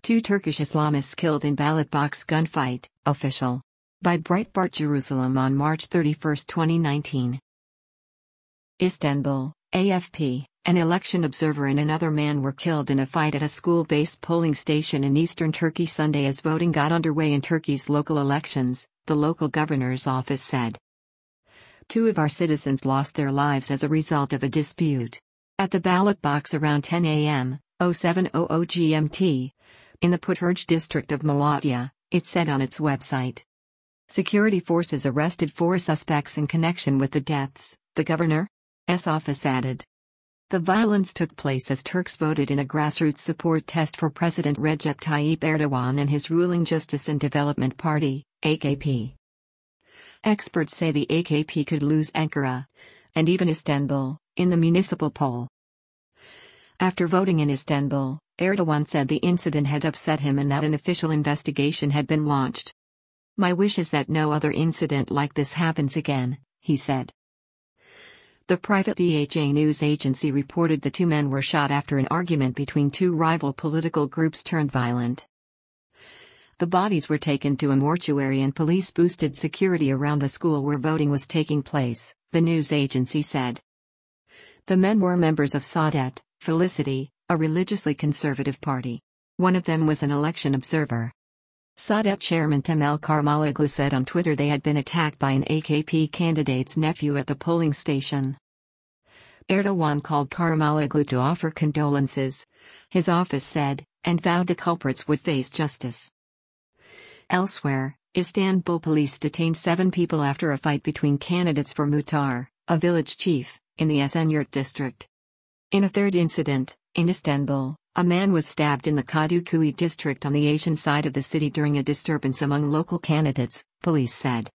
Two Turkish Islamists killed in ballot box gunfight, official. By Breitbart Jerusalem on March 31, 2019. Istanbul, AFP, an election observer and another man were killed in a fight at a school-based polling station in eastern Turkey Sunday as voting got underway in Turkey's local elections, the local governor's office said. Two of our citizens lost their lives as a result of a dispute. At the ballot box around 10 a.m., 0700 GMT, in the Puturj district of Malatya, it said on its website. Security forces arrested 4 suspects in connection with the deaths, the governor's office added. The violence took place as Turks voted in a grassroots support test for President Recep Tayyip Erdogan and his ruling Justice and Development Party, AKP. Experts say the AKP could lose Ankara, and even Istanbul, in the municipal poll. After voting in Istanbul, Erdogan said the incident had upset him and that an official investigation had been launched. My wish is that no other incident like this happens again, he said. The private DHA news agency reported the 2 men were shot after an argument between 2 rival political groups turned violent. The bodies were taken to a mortuary and police boosted security around the school where voting was taking place, the news agency said. The men were members of Saadet, Felicity, a religiously conservative party. One of them was an election observer. Saadet chairman Temel Karamoğlu said on Twitter they had been attacked by an AKP candidate's nephew at the polling station. Erdogan called Karamoğlu to offer condolences, his office said, and vowed the culprits would face justice. Elsewhere, Istanbul police detained 7 people after a fight between candidates for Muhtar, a village chief, in the Esenyurt district. In a third incident, in Istanbul, a man was stabbed in the Kadıköy district on the Asian side of the city during a disturbance among local candidates, police said.